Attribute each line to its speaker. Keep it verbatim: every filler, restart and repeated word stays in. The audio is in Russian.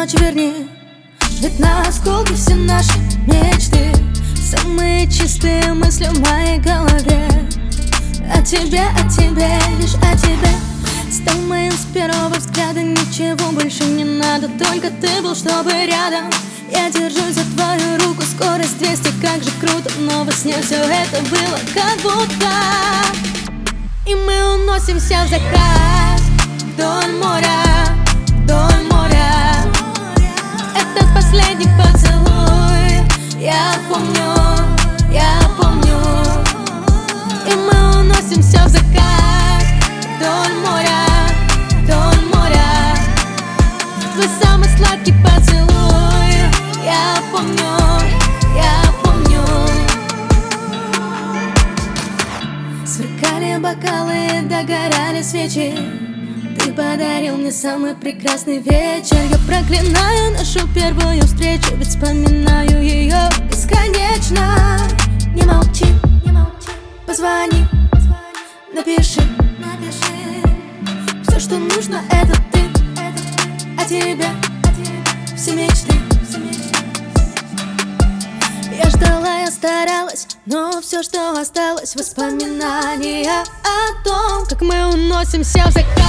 Speaker 1: ночь верни, ведь на осколки все наши мечты. Самые чистые мысли в моей голове. О тебе, о тебе, лишь о тебе. Стал моим с первого взгляда, ничего больше не надо. Только ты был, чтобы рядом. Я держусь за твою руку, скорость двести, как же круто. Но во сне все это было как будто. И мы уносимся в закат, вдоль моря, вдоль моря. Этот последний поцелуй я помню, я помню. И мы уносимся в закат, вдоль моря, вдоль моря. Твой самый сладкий поцелуй я помню, я помню. Сверкали бокалы, догорали свечи. Ты подарил мне самый прекрасный вечер. Я проклинаю нашу первую встречу, ведь вспоминаю ее бесконечно. Не молчи, не молчи, позвони, напиши, напиши. Все, что нужно, это ты, это о тебе, все мечты. Я ждала, я старалась, но все, что осталось, воспоминания о том, как мы уносимся в закат.